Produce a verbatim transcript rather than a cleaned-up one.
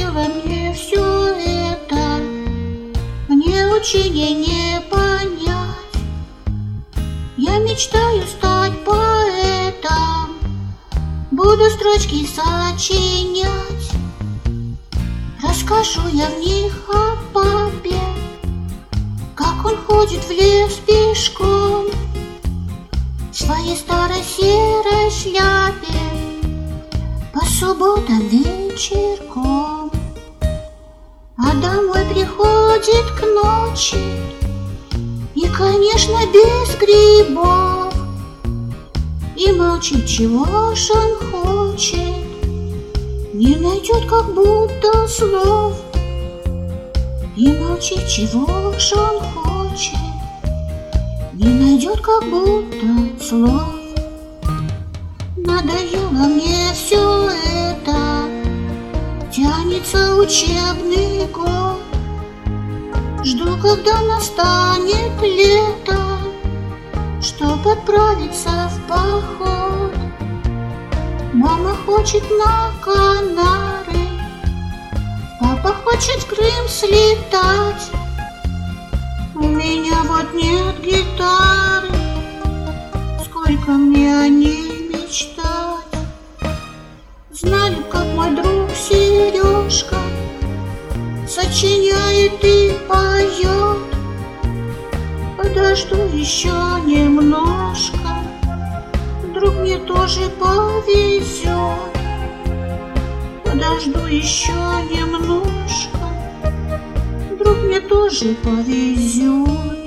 Надоело мне все это, мне учения не понять. Я мечтаю стать поэтом, буду строчки сочинять. Расскажу я в них о папе, как он ходит в лес пешком в своей старой серой шляпе по субботам вечерком. А домой приходит к ночи, и, конечно, без грибов, и молчит, чего ж он хочет, не найдет как будто слов. И молчит, чего ж он хочет, не найдет как будто слов. Надоело мне все это, тянется учебный год. Жду, когда настанет лето, чтоб отправиться в поход. Мама хочет на Канары, папа хочет в Крым слетать. У меня вот нет гитары, сколько мне о ней мечтать. Знаю, как мой друг Сережка сочиняет и поет. Подожду еще немножко, вдруг мне тоже повезет. Подожду еще немножко, вдруг мне тоже повезет.